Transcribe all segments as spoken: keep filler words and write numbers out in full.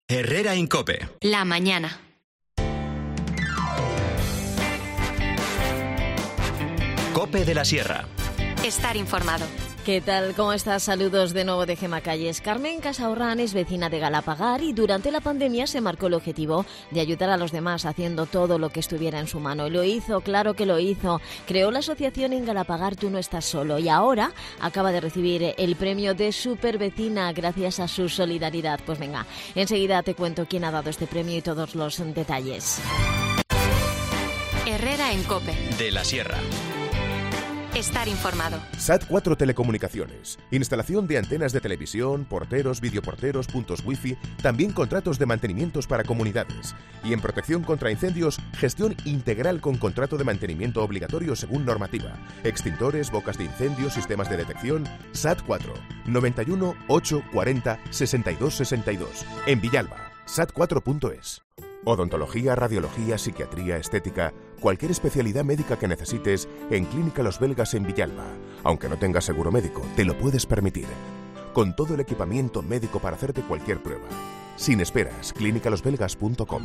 Herrera Incope. La mañana. Cope de la Sierra. Estar informado. ¿Qué tal? ¿Cómo estás? Saludos de nuevo de Gema Calles. Carmen Casaurrán es vecina de Galapagar y durante la pandemia se marcó el objetivo de ayudar a los demás haciendo todo lo que estuviera en su mano. Y lo hizo, claro que lo hizo. Creó la asociación En Galapagar Tú No Estás Solo y ahora acaba de recibir el premio de Supervecina gracias a su solidaridad. Pues venga, enseguida te cuento quién ha dado este premio y todos los detalles. Herrera en Cope. De la Sierra. Estar informado. S A T cuatro Telecomunicaciones. Instalación de antenas de televisión, porteros, videoporteros, puntos wifi, también contratos de mantenimientos para comunidades. Y en protección contra incendios, gestión integral con contrato de mantenimiento obligatorio según normativa. Extintores, bocas de incendio, sistemas de detección. S A T cuatro. noventa y uno, ocho, cuarenta, sesenta y dos sesenta y dos. En Villalba. sat cuatro punto es. Odontología, radiología, psiquiatría, estética, cualquier especialidad médica que necesites en Clínica Los Belgas en Villalba. Aunque no tengas seguro médico, te lo puedes permitir. Con todo el equipamiento médico para hacerte cualquier prueba. Sin esperas, clínica los belgas punto com.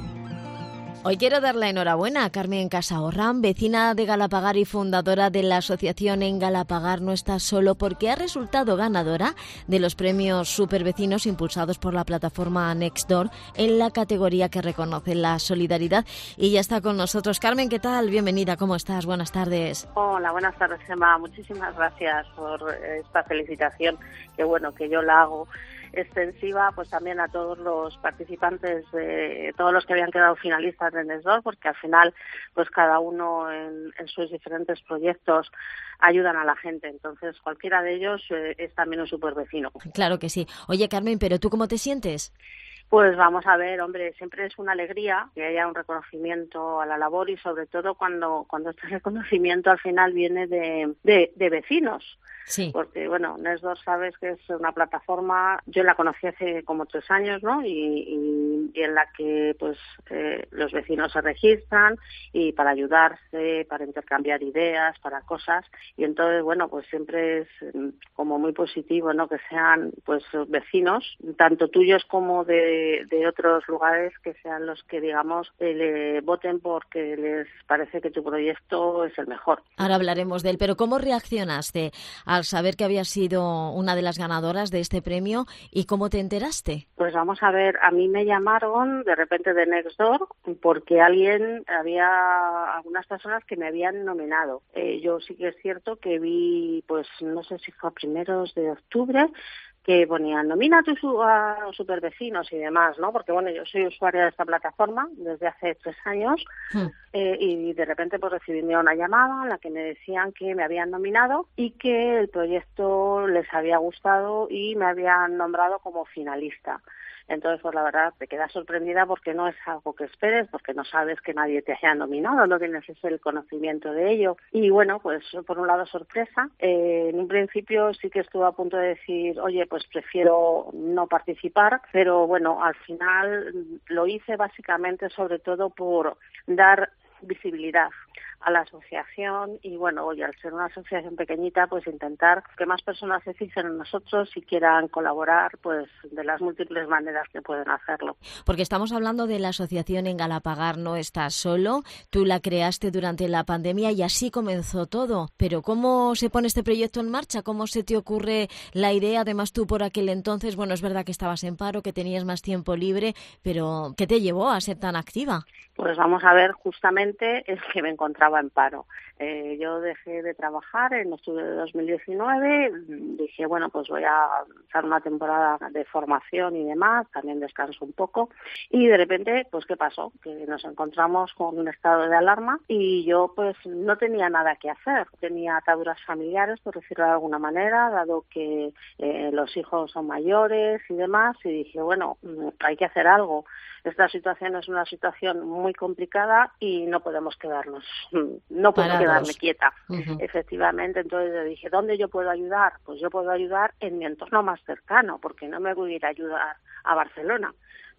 Hoy quiero dar la enhorabuena a Carmen Casaurrán, vecina de Galapagar y fundadora de la asociación En Galapagar No Estás Solo, porque ha resultado ganadora de los premios Supervecinos impulsados por la plataforma Nextdoor en la categoría que reconoce la solidaridad. Y ya está con nosotros. Carmen, ¿qué tal? Bienvenida, ¿cómo estás? Buenas tardes. Hola, buenas tardes, Gemma. Muchísimas gracias por esta felicitación, que bueno, que yo la hago extensiva pues también a todos los participantes, de todos los que habían quedado finalistas de Nextdoor, porque al final pues cada uno en, en sus diferentes proyectos ayudan a la gente, entonces cualquiera de ellos eh, es también un supervecino. Claro que sí. Oye, Carmen, ¿pero tú cómo te sientes? Pues vamos a ver, hombre, siempre es una alegría que haya un reconocimiento a la labor y sobre todo cuando cuando este reconocimiento al final viene de, de, de vecinos. Sí. Porque, bueno, Nextdoor sabes que es una plataforma, yo la conocí hace como tres años, ¿no? Y, y, y en la que, pues, eh, los vecinos se registran y para ayudarse, para intercambiar ideas, para cosas. Y entonces, bueno, pues siempre es como muy positivo, ¿no? Que sean, pues, vecinos, tanto tuyos como de, de otros lugares, que sean los que, digamos, eh, le voten porque les parece que tu proyecto es el mejor. Ahora hablaremos de él, pero ¿cómo reaccionaste al saber que había sido una de las ganadoras de este premio y cómo te enteraste? Pues vamos a ver, a mí me llamaron de repente de Nextdoor porque alguien, había algunas personas que me habían nominado. Eh, yo sí que es cierto que vi, pues no sé si fue a primeros de octubre, que ponían, nomina a tus a supervecinos y demás, ¿no? Porque, bueno, yo soy usuaria de esta plataforma desde hace tres años hmm. eh, y de repente pues recibí una llamada en la que me decían que me habían nominado y que el proyecto les había gustado y me habían nombrado como finalista. Entonces, pues la verdad, te quedas sorprendida porque no es algo que esperes, porque no sabes que nadie te haya nominado, no tienes ese el conocimiento de ello. Y bueno, pues por un lado sorpresa. Eh, en un principio sí que estuve a punto de decir, oye, pues prefiero no participar, pero bueno, al final lo hice básicamente sobre todo por dar visibilidad a la asociación y bueno, oye, al ser una asociación pequeñita, pues intentar que más personas se fijen en nosotros y quieran colaborar, pues de las múltiples maneras que pueden hacerlo. Porque estamos hablando de la asociación En Galapagar No Estás Solo, tú la creaste durante la pandemia y así comenzó todo, pero ¿cómo se pone este proyecto en marcha? ¿Cómo se te ocurre la idea? Además tú por aquel entonces, bueno, es verdad que estabas en paro, que tenías más tiempo libre, pero ¿qué te llevó a ser tan activa? Pues vamos a ver, justamente es que me encontraba en paro. Eh, yo dejé de trabajar en octubre de dos mil diecinueve, dije, bueno, pues voy a hacer una temporada de formación y demás, también descanso un poco, y de repente, pues ¿qué pasó? Que nos encontramos con un estado de alarma y yo pues no tenía nada que hacer, tenía ataduras familiares, por decirlo de alguna manera, dado que eh, los hijos son mayores y demás, y dije, bueno, hay que hacer algo. Esta situación es una situación muy complicada y no podemos quedarnos, no puedo Parados. quedarme quieta. Uh-huh. Efectivamente, entonces le dije, ¿dónde yo puedo ayudar? Pues yo puedo ayudar en mi entorno más cercano, porque no me voy a ir a ayudar a Barcelona.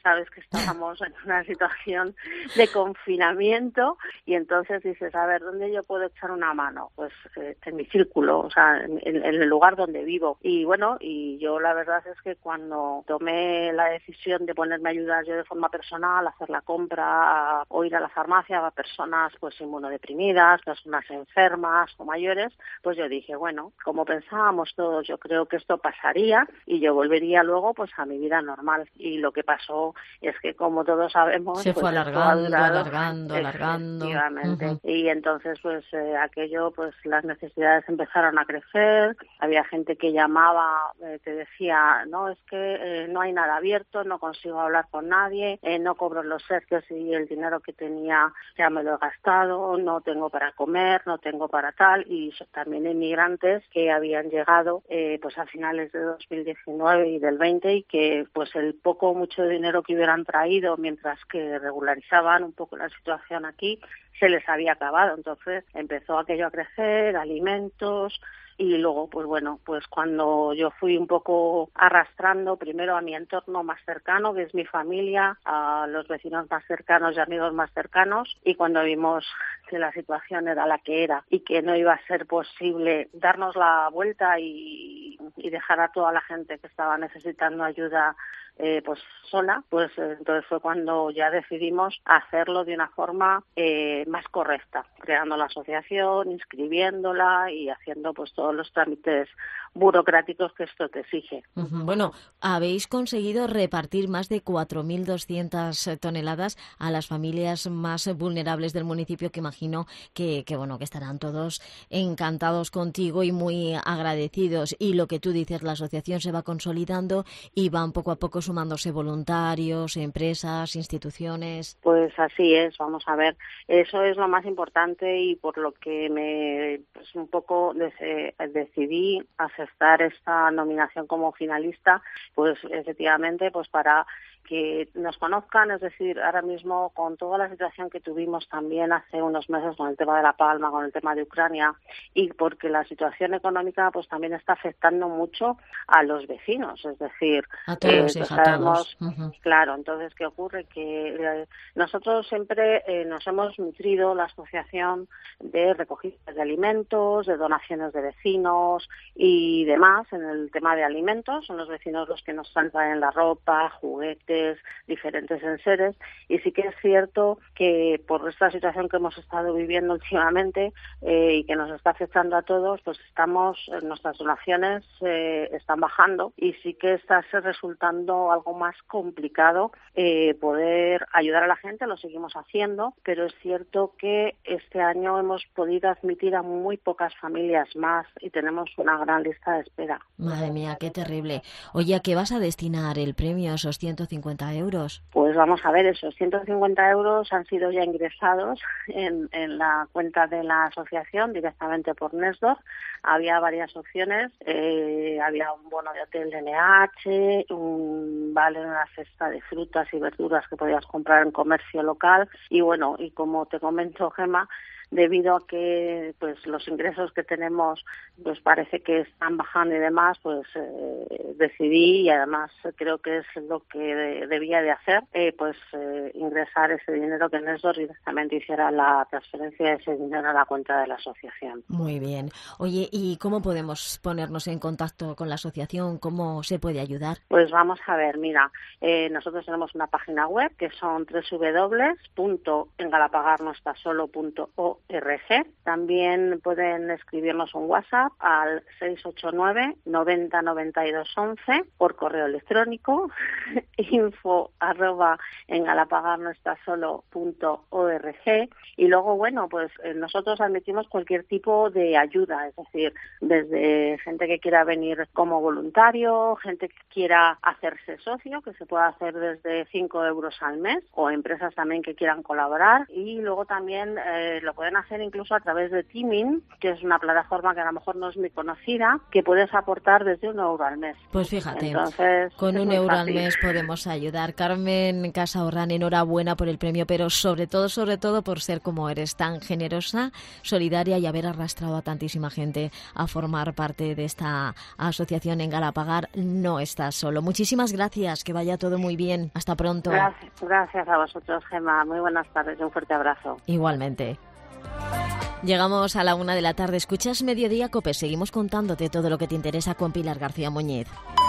sabes que estábamos en una situación de confinamiento y entonces dices, a ver, ¿dónde yo puedo echar una mano? Pues eh, en mi círculo, o sea, en, en el lugar donde vivo. Y bueno, y yo la verdad es que cuando tomé la decisión de ponerme a ayudar yo de forma personal, a hacer la compra o ir a la farmacia a personas pues inmunodeprimidas, personas enfermas o mayores, pues yo dije, bueno, como pensábamos todos, yo creo que esto pasaría y yo volvería luego pues a mi vida normal. Y lo que pasó es que, como todos sabemos, se pues, fue alargando, durado, alargando, alargando. Efectivamente. Uh-huh. Y entonces, pues eh, aquello, pues las necesidades empezaron a crecer. Había gente que llamaba, eh, te decía, no, es que eh, no hay nada abierto, no consigo hablar con nadie, eh, no cobro los servicios y el dinero que tenía ya me lo he gastado, no tengo para comer, no tengo para tal. Y también inmigrantes que habían llegado eh, pues a finales de dos mil diecinueve y del veinte y que pues el poco o mucho dinero que hubieran traído mientras que regularizaban un poco la situación aquí se les había acabado. Entonces empezó aquello a crecer, alimentos. Y luego, pues bueno, pues cuando yo fui un poco arrastrando primero a mi entorno más cercano, que es mi familia, a los vecinos más cercanos y amigos más cercanos, y cuando vimos que la situación era la que era y que no iba a ser posible darnos la vuelta y, y dejar a toda la gente que estaba necesitando ayuda Eh, pues sola, pues eh, entonces fue cuando ya decidimos hacerlo de una forma eh, más correcta, creando la asociación, inscribiéndola y haciendo pues todos los trámites burocráticos que esto te exige. Uh-huh. Bueno, habéis conseguido repartir más de cuatro mil doscientas toneladas a las familias más vulnerables del municipio, que imagino que, que bueno que estarán todos encantados contigo y muy agradecidos. Y lo que tú dices, la asociación se va consolidando y van poco a poco sumándose voluntarios, empresas, instituciones. Pues así es, vamos a ver, eso es lo más importante y por lo que me pues un poco des- decidí aceptar esta nominación como finalista, pues efectivamente pues para que nos conozcan, es decir, ahora mismo con toda la situación que tuvimos también hace unos meses con el tema de La Palma, con el tema de Ucrania, y porque la situación económica pues también está afectando mucho a los vecinos, es decir, a todos, eh, hija, sabemos, a todos. Uh-huh. Claro, entonces, ¿qué ocurre? Que eh, nosotros siempre eh, nos hemos nutrido la asociación de recogida de alimentos, de donaciones de vecinos y demás en el tema de alimentos. Son los vecinos los que nos traen la ropa, juguetes, diferentes enseres, y sí que es cierto que por esta situación que hemos estado viviendo últimamente eh, y que nos está afectando a todos, pues estamos, nuestras donaciones eh, están bajando y sí que está resultando algo más complicado eh, poder ayudar a la gente, lo seguimos haciendo, pero es cierto que este año hemos podido admitir a muy pocas familias más y tenemos una gran lista de espera. Madre mía, qué terrible. Oye, ¿a qué vas a destinar el premio, esos ciento cincuenta euros? Pues vamos a ver, esos ciento cincuenta euros han sido ya ingresados en, en la cuenta de la asociación directamente por Nesdor. Había varias opciones, eh, había un bono de hotel de N H, un vale en una cesta de frutas y verduras que podías comprar en comercio local y bueno, y como te comento, Gemma, debido a que pues los ingresos que tenemos pues parece que están bajando y demás, pues eh, decidí, y además creo que es lo que de, debía de hacer, eh, pues eh, ingresar ese dinero que Nesdor directamente hiciera la transferencia de ese dinero a la cuenta de la asociación. Muy bien. Oye, ¿y cómo podemos ponernos en contacto con la asociación? ¿Cómo se puede ayudar? Pues vamos a ver, mira, eh, nosotros tenemos una página web que son doble u doble u doble u punto engalapagarnoestasolo punto org. También pueden escribirnos un WhatsApp al seis ocho nueve noventa noventa y dos once por correo electrónico info arroba engalapagarnoestasolo punto org. Y luego, bueno, pues eh, nosotros admitimos cualquier tipo de ayuda, es decir, desde gente que quiera venir como voluntario, gente que quiera hacerse socio, que se puede hacer desde cinco euros al mes, o empresas también que quieran colaborar, y luego también eh, lo pueden pueden hacer incluso a través de Timin, que es una plataforma que a lo mejor no es muy conocida, que puedes aportar desde un euro al mes. Pues fíjate, Entonces, con un muy euro fácil. al mes podemos ayudar. Carmen Casaurrán, enhorabuena por el premio, pero sobre todo, sobre todo por ser como eres, tan generosa, solidaria y haber arrastrado a tantísima gente a formar parte de esta asociación en Galapagar. No estás solo. Muchísimas gracias, que vaya todo muy bien. Hasta pronto. Gracias, gracias a vosotros, Gemma. Muy buenas tardes y un fuerte abrazo. Igualmente. Llegamos a la una de la tarde. Escuchas Mediodía Cope. Seguimos contándote todo lo que te interesa con Pilar García Muñiz.